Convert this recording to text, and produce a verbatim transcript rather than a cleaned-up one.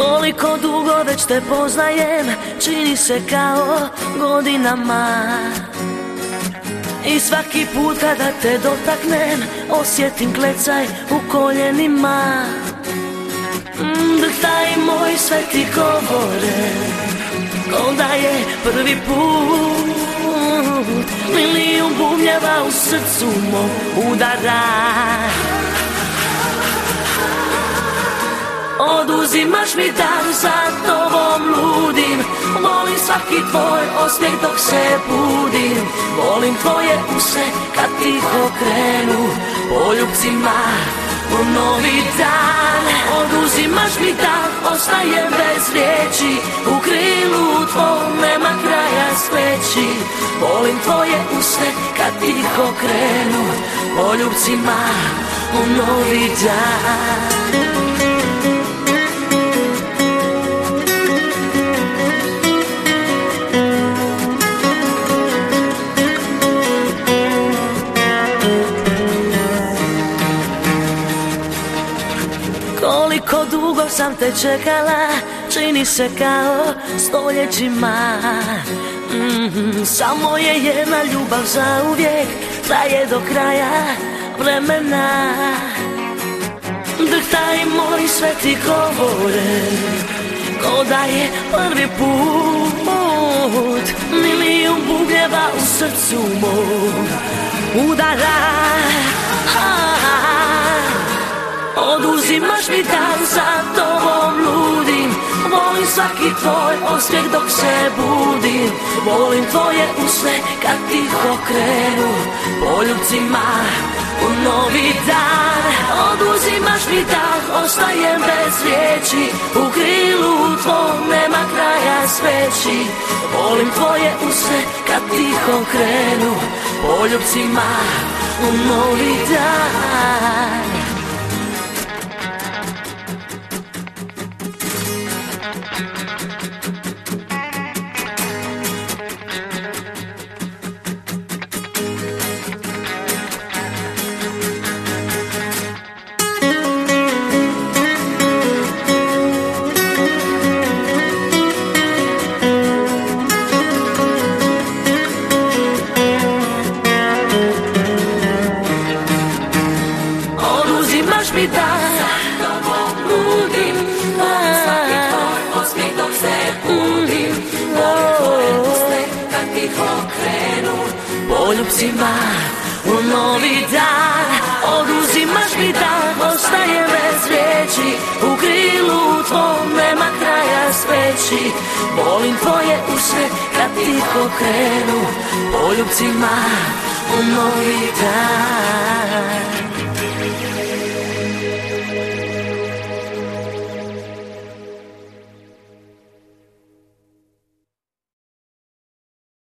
Koliko dugo već te poznajem, čini se kao godinama. I svaki put kada te dotaknem, osjetim klecaj u koljenima. Drhtaj moj sve ti govore, ko da je prvi put. Milijun bubnjeva u srcu mom udara. Oduzimaš mi dan, za tobom ludim. Volim svaki tvoj osmijeh dok se budim. Volim tvoje use kad tiho krenu poljubcima u novi dan. Oduzimaš mi dan, ostajem bez riječi. U krilu tvom nema kraja sreći. Volim tvoje use kad tiho krenu poljubcima u novi dan. Koliko dugo sam te čekala, čini se kao stoljećima. mm-hmm. Samo je jedna ljubav za uvijek, traje do kraja vremena. Drhtaj moj sve ti govore, ko da je prvi put. Milijun bubnjeva u srcu mom udara. Oduzimaš mi dan, za tobom ludim. Volim svaki tvoj osmijeh dok se budim. Volim tvoje usne kad tiho krenu poljubcima u novi dan. Oduzimaš mi dan, ostajem bez riječi. U krilu tvom nema kraja sreći. Volim tvoje usne kad tiho krenu poljubcima u novi dan. Oduzimaš mi dan, za tobom ludim. Volim svaki tvoj osmijeh dok se budim. Volim tvoje usne kad tiho krenu poljubcima u novi dan. Oduzimaš mi dan, ostajem bez riječi. U krilu tvom nema kraja sreći. Volim tvoje usne kad tiho krenu poljubcima u novi dan.